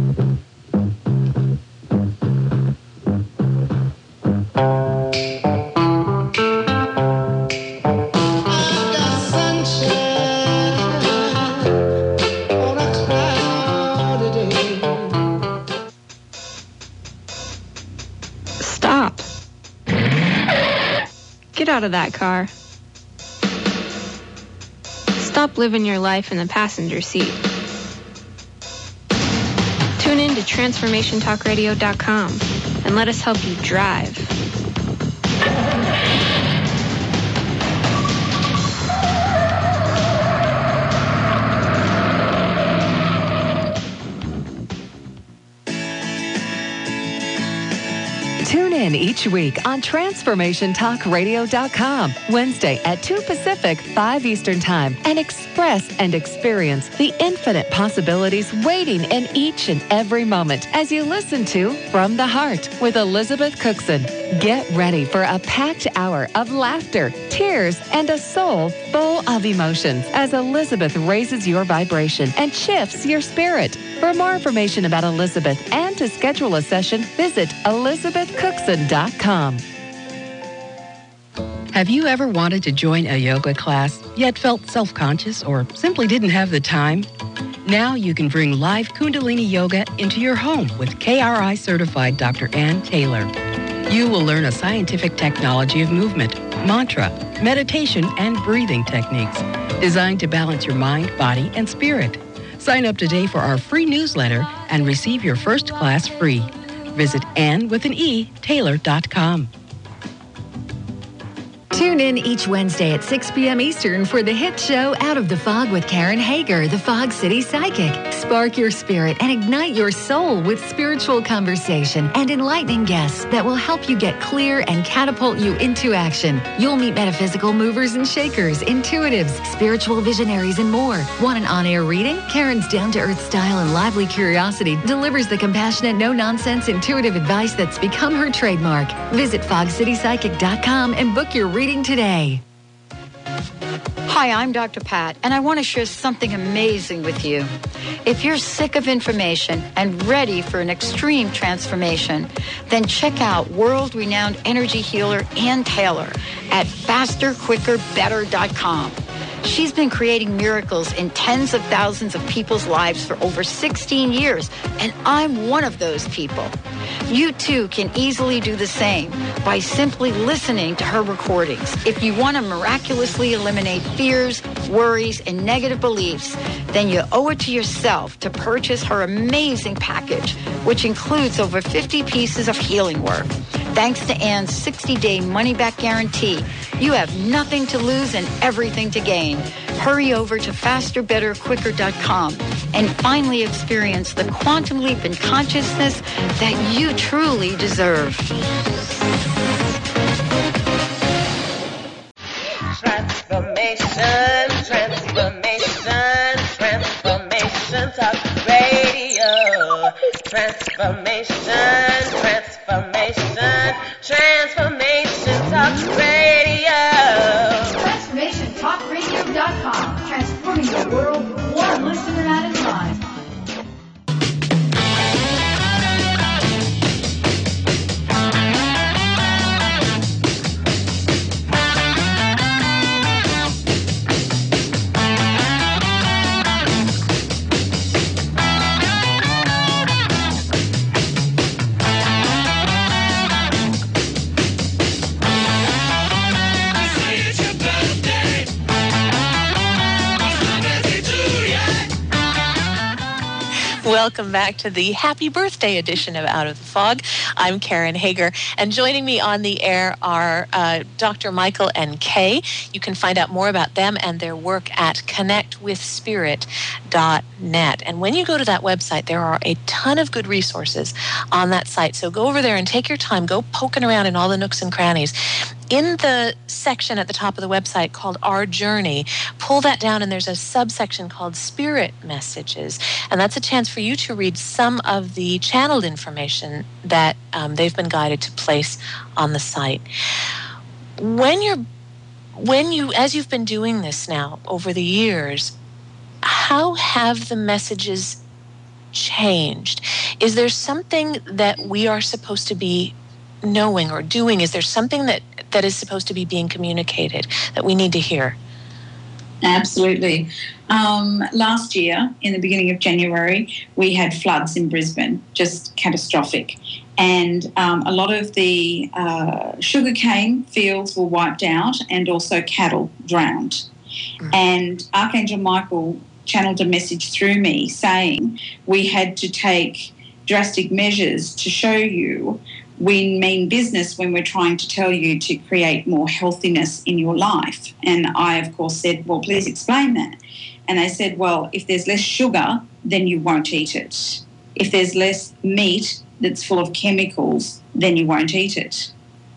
Stop. Get out of that car. Stop living your life in the passenger seat. Tune in to transformation talk radio dot com and let us help you drive. Tune in each week on transformation talk radio dot com, Wednesday at two Pacific, five Eastern Time, and express and experience the infinite possibilities waiting in each and every moment as you listen to From the Heart with Elizabeth Cookson. Get ready for a packed hour of laughter, tears, and a soul full of emotions as Elizabeth raises your vibration and shifts your spirit. For more information about Elizabeth and to schedule a session, visit elizabeth cookson dot com. Have you ever wanted to join a yoga class, yet felt self-conscious or simply didn't have the time? Now you can bring live Kundalini Yoga into your home with K R I certified Doctor Ann Taylor. You will learn a scientific technology of movement, mantra, meditation, and breathing techniques designed to balance your mind, body, and spirit. Sign up today for our free newsletter and receive your first class free. Visit Ann with an E, Taylor dot com. Tune in each Wednesday at six p.m. Eastern for the hit show Out of the Fog with Karen Hager, the Fog City Psychic. Spark your spirit and ignite your soul with spiritual conversation and enlightening guests that will help you get clear and catapult you into action. You'll meet metaphysical movers and shakers, intuitives, spiritual visionaries, and more. Want an on-air reading? Karen's down-to-earth style and lively curiosity delivers the compassionate, no-nonsense, intuitive advice that's become her trademark. Visit fog city psychic dot com and book your reading today. Hi, I'm Doctor Pat, and I want to share something amazing with you. If you're sick of information and ready for an extreme transformation, then check out world-renowned energy healer Ann Taylor at faster quicker better dot com. She's been creating miracles in tens of thousands of people's lives for over sixteen years, and I'm one of those people. You too can easily do the same by simply listening to her recordings. If you want to miraculously eliminate fears, worries, and negative beliefs, then you owe it to yourself to purchase her amazing package, which includes over fifty pieces of healing work. Thanks to Ann's sixty-day money-back guarantee, you have nothing to lose and everything to gain. Hurry over to faster better quicker dot com and finally experience the quantum leap in consciousness that you truly deserve. Transformation, transformation, transformation talk radio. Transformation, transformation, transformation talk radio. transformation talk radio dot com. Transforming the world one listener at a time. Welcome back to the happy birthday edition of Out of the Fog. I'm Karen Hager, and joining me on the air are uh, Doctor Michael and Kay. You can find out more about them and their work at connect with spirit dot net. And when you go to that website, there are a ton of good resources on that site. So go over there and take your time. Go poking around in all the nooks and crannies. In the section at the top of the website called Our Journey, pull that down and there's a subsection called Spirit Messages. And that's a chance for you to read some of the channeled information that um, they've been guided to place on the site. When you're, when you, as you've been doing this now over the years, how have the messages changed? Is there something that we are supposed to be knowing or doing? Is there something that, that is supposed to be being communicated that we need to hear? Absolutely. Um, last year, in the beginning of January, we had floods in Brisbane, just catastrophic. And um, a lot of the uh, sugarcane fields were wiped out and also cattle drowned. Mm. And Archangel Michael channeled a message through me saying we had to take drastic measures to show you we mean business when we're trying to tell you to create more healthiness in your life. And I, of course, said, well, please explain that. And they said, well, if there's less sugar, then you won't eat it. If there's less meat that's full of chemicals, then you won't eat it.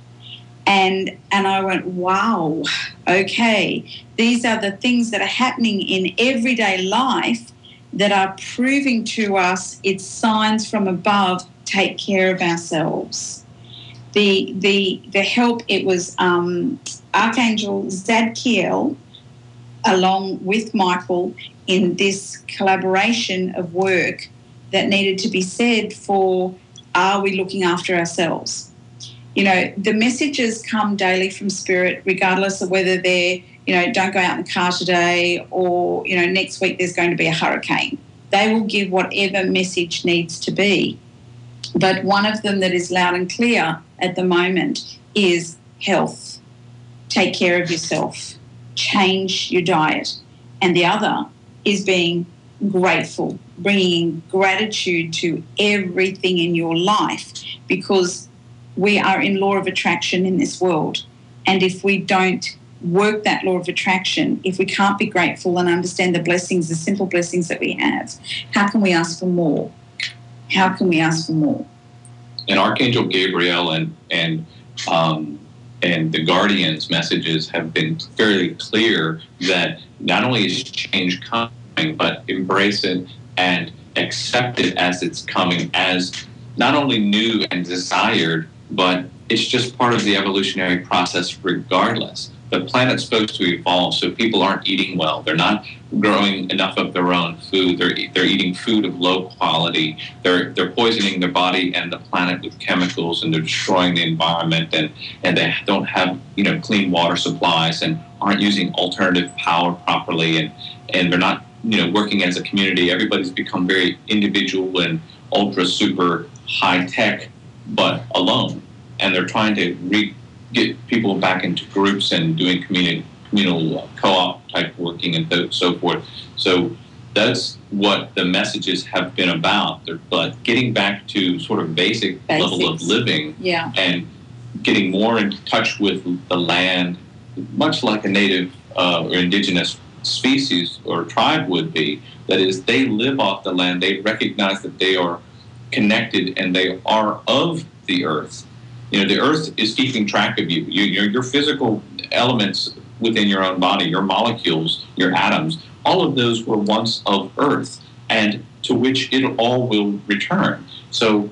And and I went, wow, okay, these are the things that are happening in everyday life that are proving to us it's signs from above, take care of ourselves. The the the help, it was um, Archangel Zadkiel along with Michael in this collaboration of work that needed to be said for, are we looking after ourselves? You know, the messages come daily from Spirit, regardless of whether they're, you know, don't go out in the car today or, you know, next week there's going to be a hurricane. They will give whatever message needs to be. But one of them that is loud and clear at the moment is health. Take care of yourself. Change your diet. And the other is being grateful, bringing gratitude to everything in your life, because we are in law of attraction in this world. And if we don't work that law of attraction, if we can't be grateful and understand the blessings, the simple blessings that we have, how can we ask for more? How can we ask for more? And Archangel Gabriel and and um, and the Guardians' messages have been fairly clear that not only is change coming, but embrace it and accept it as it's coming, as not only new and desired, but it's just part of the evolutionary process regardless. The planet's supposed to evolve, so people aren't eating well. They're not growing enough of their own food. They're they're eating food of low quality. They're they're poisoning their body and the planet with chemicals, and they're destroying the environment, and, and they don't have, you know, clean water supplies and aren't using alternative power properly, and, and they're not, you know, working as a community. Everybody's become very individual and ultra super high tech, but alone. And they're trying to re- get people back into groups and doing community, communal uh, co-op type working and th- so forth. So that's what the messages have been about. They're, but getting back to sort of basic Basics. level of living, Yeah. and getting more in touch with the land, much like a native uh, or indigenous species or tribe would be. That is, they live off the land. They recognize that they are connected and they are of the earth. You know, the earth is keeping track of you. you your, your physical elements within your own body, your molecules, your atoms, all of those were once of earth, and to which it all will return. So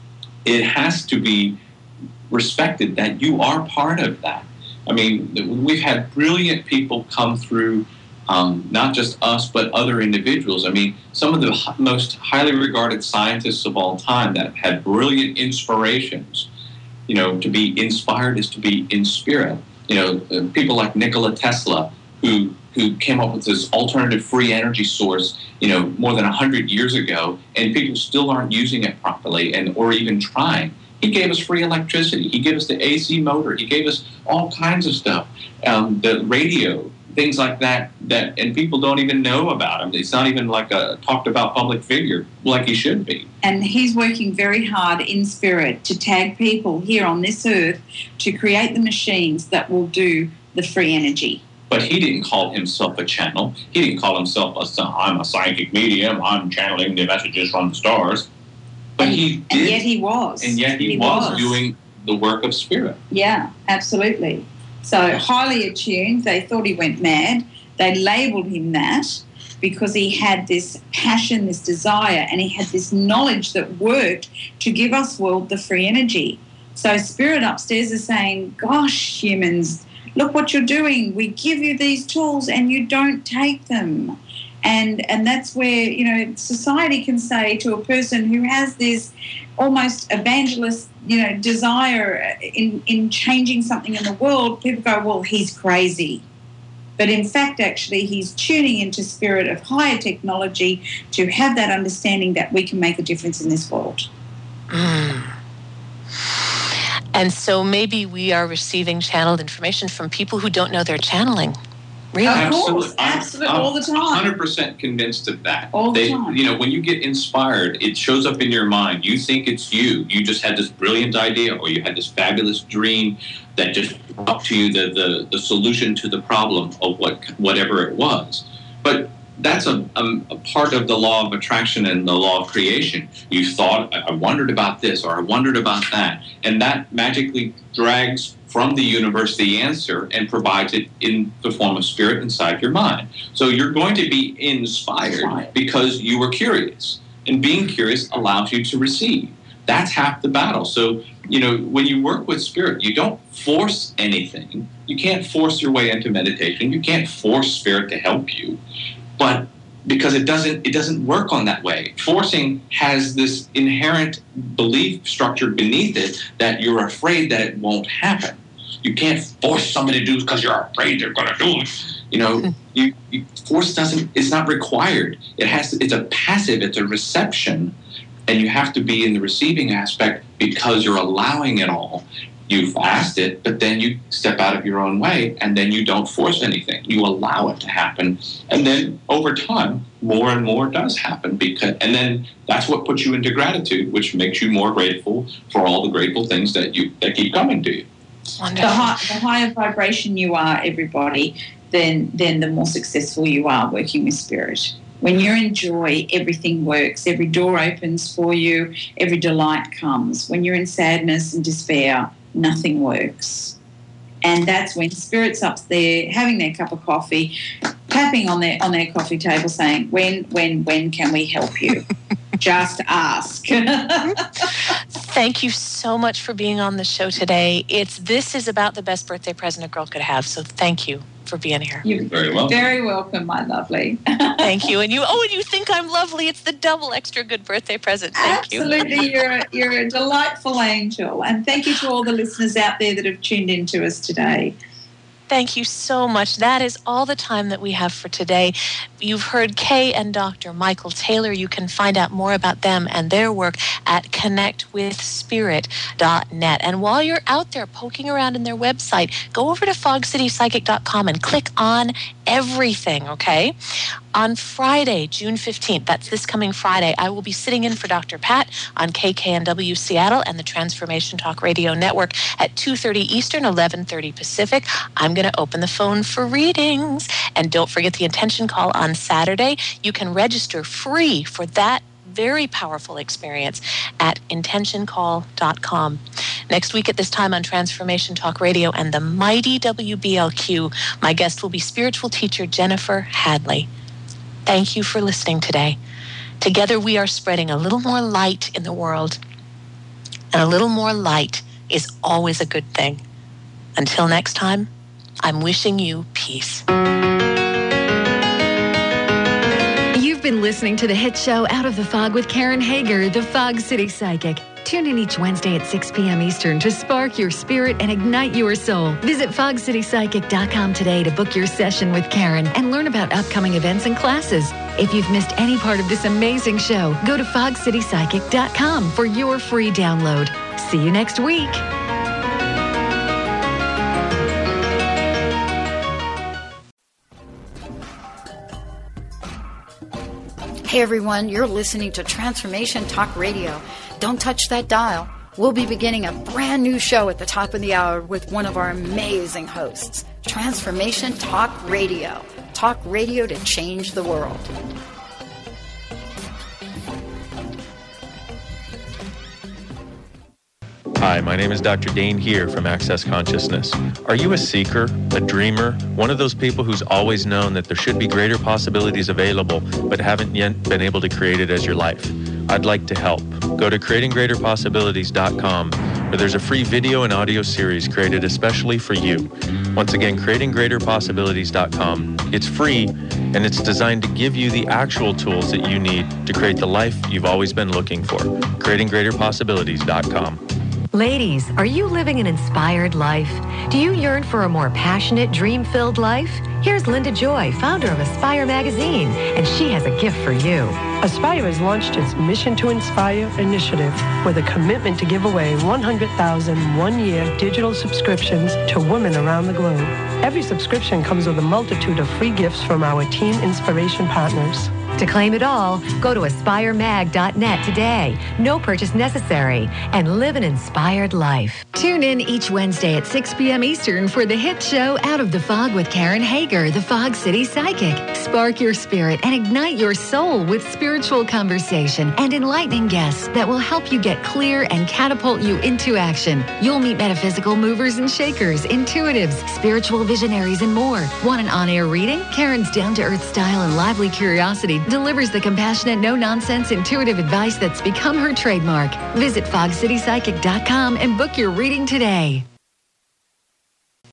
it has to be respected that you are part of that. I mean, we've had brilliant people come through, um, not just us, but other individuals. I mean, some of the h- most highly regarded scientists of all time that have had brilliant inspirations. You know, to be inspired is to be in spirit. You know, uh, people like Nikola Tesla, who who came up with this alternative free energy source, you know, more than one hundred years ago, and people still aren't using it properly and or even trying. He gave us free electricity. He gave us the A C motor. He gave us all kinds of stuff, um, the radio, things like that, that, and people don't even know about him. It's not even like a talked about public figure like he should be. And he's working very hard in spirit to tag people here on this earth to create the machines that will do the free energy. But he didn't call himself a channel. He didn't call himself a, I'm a psychic medium. I'm channeling the messages from the stars. But and, he did. And yet he was. And yet he, he was, was doing the work of spirit. Yeah, absolutely. So highly attuned. They thought he went mad. They labelled him that because he had this passion, this desire, and he had this knowledge that worked to give us world the free energy. So spirit upstairs is saying, gosh, humans, look what you're doing. We give you these tools and you don't take them. And and that's where, you know, society can say to a person who has this almost evangelist, you know, desire in, in changing something in the world, people go, well, he's crazy. But in fact, actually, he's tuning into spirit of higher technology to have that understanding that we can make a difference in this world. Mm. And so maybe we are receiving channeled information from people who don't know they're channeling. Really? Of Absolutely. course, absolutely, I'm, I'm all the time. one hundred percent convinced of that. All the they, time. You know, when you get inspired, it shows up in your mind. You think it's you. You just had this brilliant idea, or you had this fabulous dream that just brought to you the, the, the solution to the problem of what whatever it was. But that's a, a, a part of the law of attraction and the law of creation. You thought, I wondered about this, or I wondered about that. And that magically drags from the universe the answer and provides it in the form of spirit inside your mind. So you're going to be inspired because you were curious. And being curious allows you to receive. That's half the battle. So, you know, when you work with spirit, you don't force anything. You can't force your way into meditation. You can't force spirit to help you. But because it doesn't it doesn't work on that way. Forcing has this inherent belief structure beneath it that you're afraid that it won't happen. You can't force somebody to do it because you're afraid they're going to do it. You know, you, you, force doesn't, it's not required. It has to, it's a passive, it's a reception, and you have to be in the receiving aspect because you're allowing it all. You've asked it, but then you step out of your own way, and then you don't force anything. You allow it to happen, and then over time, more and more does happen. Because, and then that's what puts you into gratitude, which makes you more grateful for all the grateful things that you that keep coming to you. The, high, the higher vibration you are, everybody, then then the more successful you are working with spirit. When you're in joy, everything works. Every door opens for you. Every delight comes. When you're in sadness and despair, nothing works. And that's when spirit's up there having their cup of coffee, tapping on their on their coffee table saying, when, when, when can we help you? Just ask. Thank you so much for being on the show today. It's This is about the best birthday present a girl could have, so thank you for being here. You're very welcome. Very welcome, my lovely. Thank you. And you, oh, and you think I'm lovely. It's the double extra good birthday present. Thank Absolutely. you. You're a, you're a delightful angel. And thank you to all the listeners out there that have tuned in to us today. Thank you so much. That is all the time that we have for today. You've heard Kay and Doctor Michael Taylor. You can find out more about them and their work at connect with spirit dot net. And while you're out there poking around in their website, go over to fog city psychic dot com and click on everything, okay? On Friday, June fifteenth, that's this coming Friday, I will be sitting in for Doctor Pat on K K N W Seattle and the Transformation Talk Radio Network at two thirty Eastern, eleven thirty Pacific. I'm going to open the phone for readings. And don't forget the intention call on Saturday. You can register free for that very powerful experience at intention call dot com. Next week at this time on Transformation Talk Radio and the mighty W B L Q, my guest will be spiritual teacher Jennifer Hadley. Thank you for listening today. Together we are spreading a little more light in the world. And a little more light is always a good thing. Until next time, I'm wishing you peace. You've been listening to the hit show Out of the Fog with Karen Hager, the Fog City Psychic. Tune in each Wednesday at six p.m. Eastern to spark your spirit and ignite your soul. Visit fog city psychic dot com today to book your session with Karen and learn about upcoming events and classes. If you've missed any part of this amazing show, go to fog city psychic dot com for your free download. See you next week. Hey everyone, you're listening to Transformation Talk Radio. Don't touch that dial. We'll be beginning a brand new show at the top of the hour with one of our amazing hosts. Transformation Talk Radio. Talk radio to change the world. Hi, my name is Doctor Dane here from Access Consciousness. Are you a seeker, a dreamer, one of those people who's always known that there should be greater possibilities available but haven't yet been able to create it as your life? I'd like to help. Go to creating greater possibilities dot com where there's a free video and audio series created especially for you. Once again, creating greater possibilities dot com. It's free and it's designed to give you the actual tools that you need to create the life you've always been looking for. creating greater possibilities dot com. Ladies, are you living an inspired life? Do you yearn for a more passionate, dream-filled life? Here's Linda Joy, founder of Aspire Magazine, and she has a gift for you. Aspire has launched its Mission to Inspire initiative with a commitment to give away one hundred thousand one-year digital subscriptions to women around the globe. Every subscription comes with a multitude of free gifts from our team inspiration partners. To claim it all, go to aspire mag dot net today. No purchase necessary, and live an inspired life. Tune in each Wednesday at six p.m. Eastern for the hit show Out of the Fog with Karen Hager, the Fog City Psychic. Spark your spirit and ignite your soul with spiritual conversation and enlightening guests that will help you get clear and catapult you into action. You'll meet metaphysical movers and shakers, intuitives, spiritual visionaries, and more. Want an on-air reading? Karen's down-to-earth style and lively curiosity delivers the compassionate, no-nonsense, intuitive advice that's become her trademark. Visit fog city psychic dot com and book your reading today.